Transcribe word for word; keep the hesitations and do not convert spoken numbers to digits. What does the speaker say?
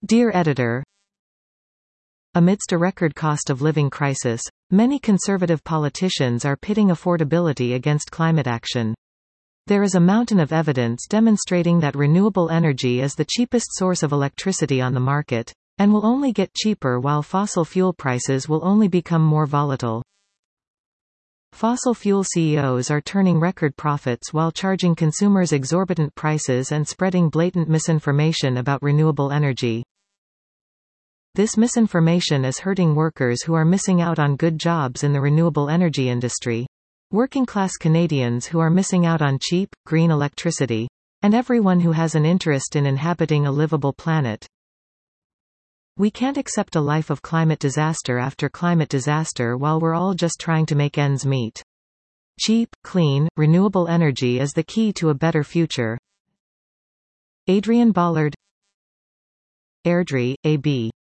Dear Editor, amidst a record cost of living crisis, many conservative politicians are pitting affordability against climate action. There is a mountain of evidence demonstrating that renewable energy is the cheapest source of electricity on the market, and will only get cheaper while fossil fuel prices will only become more volatile. Fossil fuel C E Os are turning record profits while charging consumers exorbitant prices and spreading blatant misinformation about renewable energy. This misinformation is hurting workers who are missing out on good jobs in the renewable energy industry, working-class Canadians who are missing out on cheap, green electricity, and everyone who has an interest in inhabiting a livable planet. We can't accept a life of climate disaster after climate disaster while we're all just trying to make ends meet. Cheap, clean, renewable energy is the key to a better future. Adrian Ballard, Airdrie, A B